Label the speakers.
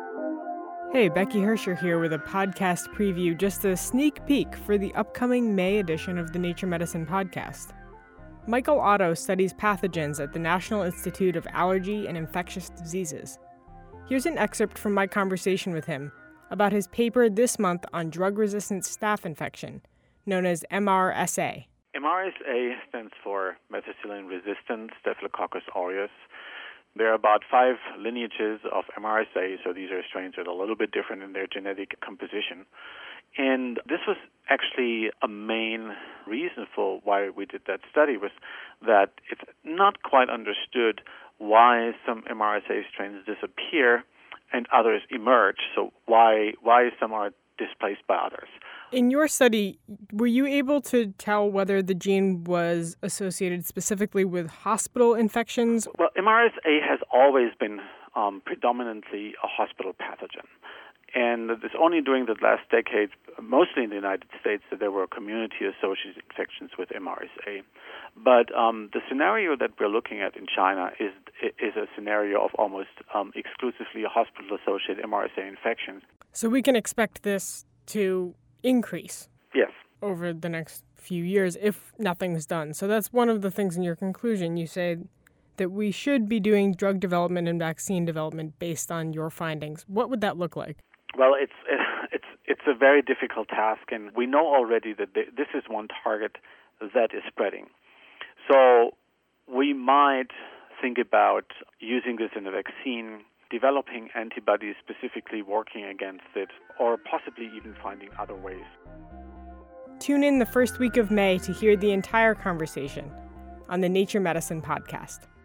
Speaker 1: Hey, Becky Hersher here with a podcast preview, just a sneak peek for the upcoming May edition of the Nature Medicine podcast. Michael Otto studies pathogens at the National Institute of Allergy and Infectious Diseases. Here's an excerpt from my conversation with him about his paper this month on drug-resistant staph infection, known as MRSA.
Speaker 2: MRSA stands for methicillin-resistant Staphylococcus aureus. There are about 5 lineages of MRSA, so these are strains that are a little bit different in their genetic composition. And this was actually a main reason for why we did that study, was that it's not quite understood why some MRSA strains disappear and others emerge, so why some are displaced by others.
Speaker 1: In your study, were you able to tell whether the gene was associated specifically with hospital infections?
Speaker 2: Well, MRSA has always been predominantly a hospital pathogen. And it's only during the last decade, mostly in the United States, that there were community-associated infections with MRSA. But the scenario that we're looking at in China is a scenario of almost exclusively hospital-associated MRSA infections.
Speaker 1: So we can expect this to increase over the next few years if nothing's done. So that's one of the things in your conclusion. You say that we should be doing drug development and vaccine development based on your findings. What would that look like?
Speaker 2: Well, it's a very difficult task, and we know already that this is one target that is spreading. So we might think about using this in a vaccine, developing antibodies specifically working against it, or possibly even finding other ways.
Speaker 1: Tune in the first week of May to hear the entire conversation on the Nature Medicine podcast.